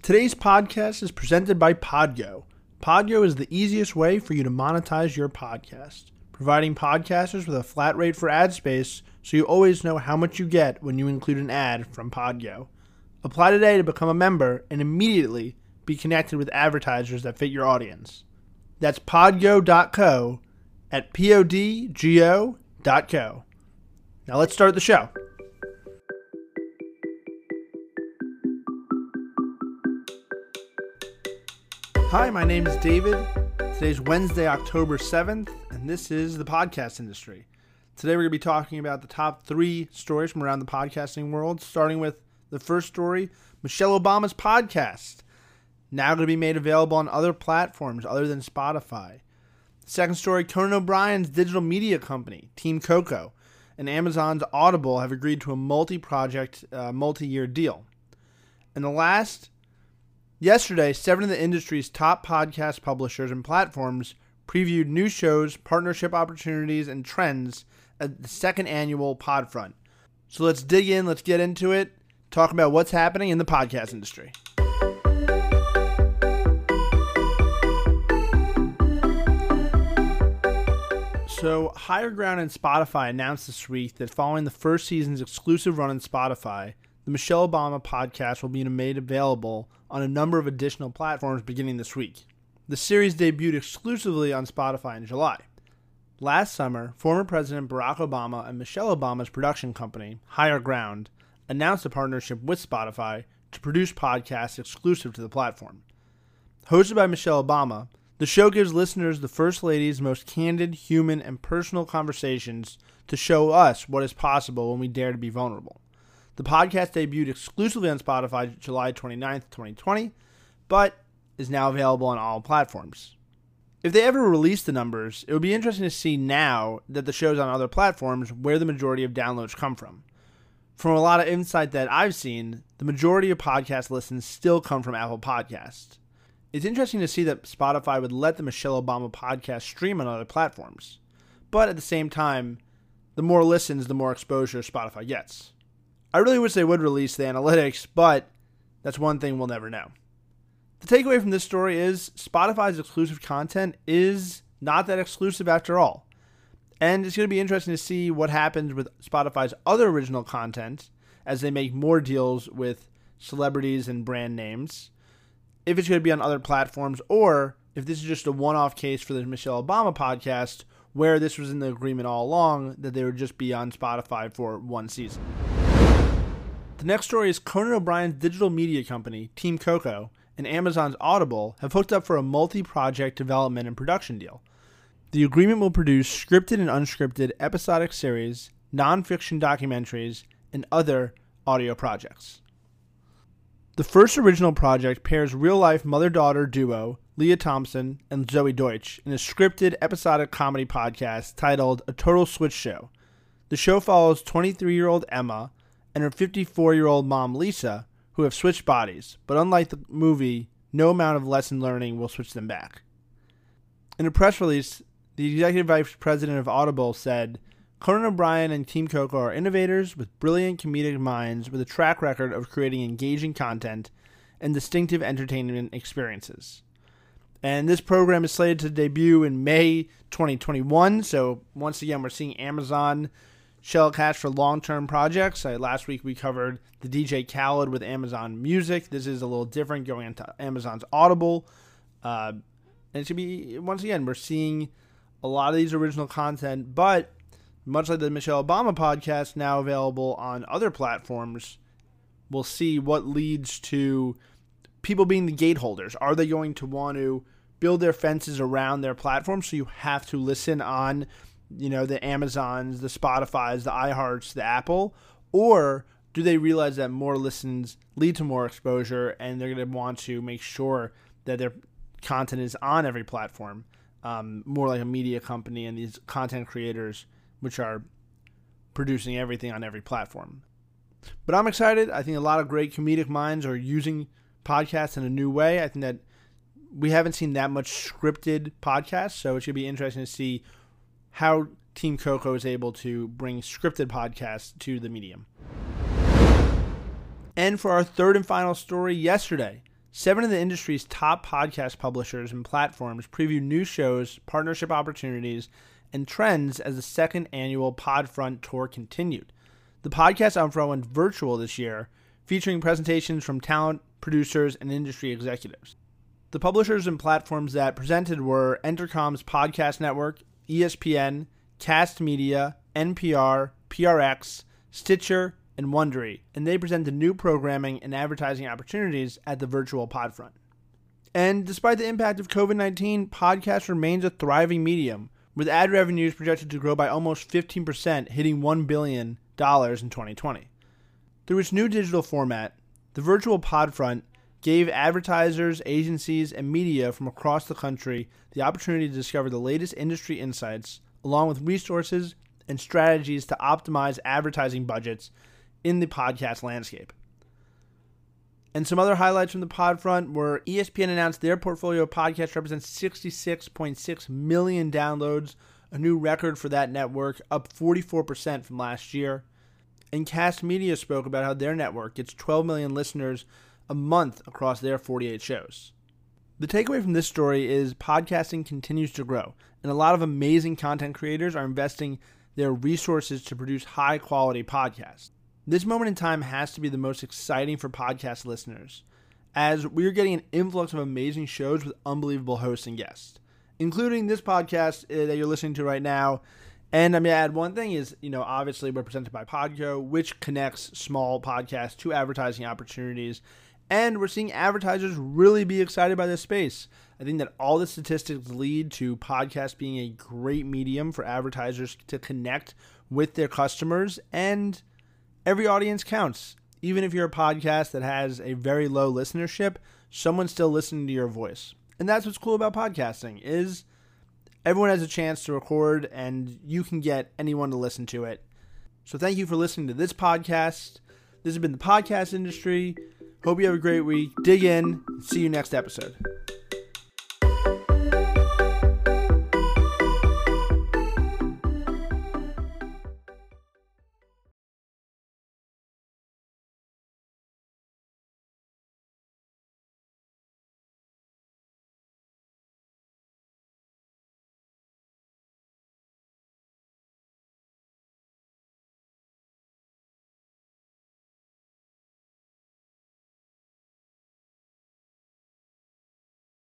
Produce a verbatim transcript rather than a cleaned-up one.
Today's podcast is presented by Podgo. Podgo is the easiest way for you to monetize your podcast, providing podcasters with a flat rate for ad space so you always know how much you get when you include an ad from Podgo. Apply today to become a member and immediately be connected with advertisers that fit your audience. That's podgo dot co at podgo dot co. Now let's start the show. Hi, my name is David. Today's Wednesday, October seventh, and this is the podcast industry. Today we're going to be talking about the top three stories from around the podcasting world, starting with the first story, Michelle Obama's podcast, now going to be made available on other platforms other than Spotify. The second story, Conan O'Brien's digital media company, Team Coco, and Amazon's Audible have agreed to a multi-project, uh, multi-year deal. And the last, yesterday, seven of the industry's top podcast publishers and platforms previewed new shows, partnership opportunities, and trends at the second annual Podfront. So let's dig in, let's get into it, talk about what's happening in the podcast industry. So, Higher Ground and Spotify announced this week that following the first season's exclusive run on Spotify, the Michelle Obama podcast will be made available on a number of additional platforms beginning this week. The series debuted exclusively on Spotify in July. Last summer, former President Barack Obama and Michelle Obama's production company, Higher Ground, announced a partnership with Spotify to produce podcasts exclusive to the platform. Hosted by Michelle Obama, the show gives listeners the First Lady's most candid, human, and personal conversations to show us what is possible when we dare to be vulnerable. The podcast debuted exclusively on Spotify July twenty-ninth, twenty twenty, but is now available on all platforms. If they ever release the numbers, it would be interesting to see now that the show's on other platforms where the majority of downloads come from. From a lot of insight that I've seen, the majority of podcast listens still come from Apple Podcasts. It's interesting to see that Spotify would let the Michelle Obama podcast stream on other platforms. But at the same time, the more listens, the more exposure Spotify gets. I really wish they would release the analytics, but that's one thing we'll never know. The takeaway from this story is Spotify's exclusive content is not that exclusive after all. And it's going to be interesting to see what happens with Spotify's other original content as they make more deals with celebrities and brand names. If it's going to be on other platforms, or if this is just a one-off case for the Michelle Obama podcast, where this was in the agreement all along that they would just be on Spotify for one season. The next story is Conan O'Brien's digital media company, Team Coco, and Amazon's Audible have hooked up for a multi-project development and production deal. The agreement will produce scripted and unscripted episodic series, non-fiction documentaries, and other audio projects. The first original project pairs real-life mother-daughter duo Leah Thompson and Zoe Deutsch in a scripted episodic comedy podcast titled A Total Switch Show. The show follows twenty-three-year-old Emma and her fifty-four-year-old mom Lisa, who have switched bodies, but unlike the movie, no amount of lesson learning will switch them back. In a press release, the executive vice president of Audible said, Conan O'Brien and Team Coco are innovators with brilliant comedic minds with a track record of creating engaging content and distinctive entertainment experiences. And this program is slated to debut in May twenty twenty-one, so once again we're seeing Amazon shell cash for long-term projects. Uh, last week we covered the D J Khaled with Amazon Music. This is a little different going into Amazon's Audible. Uh, and it should be, once again, we're seeing a lot of these original content, but much like the Michelle Obama podcast now available on other platforms, we'll see what leads to people being the gateholders. Are they going to want to build their fences around their platform so you have to listen on, you know, the Amazons, the Spotifys, the iHearts, the Apple? Or do they realize that more listens lead to more exposure and they're going to want to make sure that their content is on every platform? Um, more like a media company and these content creators which are producing everything on every platform. But I'm excited. I think a lot of great comedic minds are using podcasts in a new way. I think that we haven't seen that much scripted podcasts, so it should be interesting to see how Team Coco is able to bring scripted podcasts to the medium. And for our third and final story, yesterday, Seven of the industry's top podcast publishers and platforms preview new shows, partnership opportunities, and trends as the second annual Podfront Tour continued. The podcast Upfront went virtual this year, featuring presentations from talent, producers, and industry executives. The publishers and platforms that presented were Entercom's Podcast Network, E S P N, Cast Media, N P R, P R X, Stitcher, and Wondery, and they presented new programming and advertising opportunities at the virtual Podfront. And despite the impact of covid nineteen, podcast remains a thriving medium, with ad revenues projected to grow by almost fifteen percent, hitting one billion dollars in twenty twenty. Through its new digital format, the virtual Podfront gave advertisers, agencies, and media from across the country the opportunity to discover the latest industry insights, along with resources and strategies to optimize advertising budgets in the podcast landscape. And some other highlights from the Podfront were E S P N announced their portfolio of podcasts represents sixty-six point six million downloads, a new record for that network, up forty-four percent from last year. And Cast Media spoke about how their network gets twelve million listeners a month across their forty-eight shows. The takeaway from this story is podcasting continues to grow, and a lot of amazing content creators are investing their resources to produce high-quality podcasts. This moment in time has to be the most exciting for podcast listeners, as we're getting an influx of amazing shows with unbelievable hosts and guests, including this podcast uh, that you're listening to right now. And I'm going to add one thing is, you know, obviously we're presented by Podgo, which connects small podcasts to advertising opportunities. And we're seeing advertisers really be excited by this space. I think that all the statistics lead to podcasts being a great medium for advertisers to connect with their customers, and every audience counts. Even if you're a podcast that has a very low listenership, someone's still listening to your voice. And that's what's cool about podcasting, is everyone has a chance to record and you can get anyone to listen to it. So thank you for listening to this podcast. This has been the podcast industry. Hope you have a great week. Dig in. See you next episode.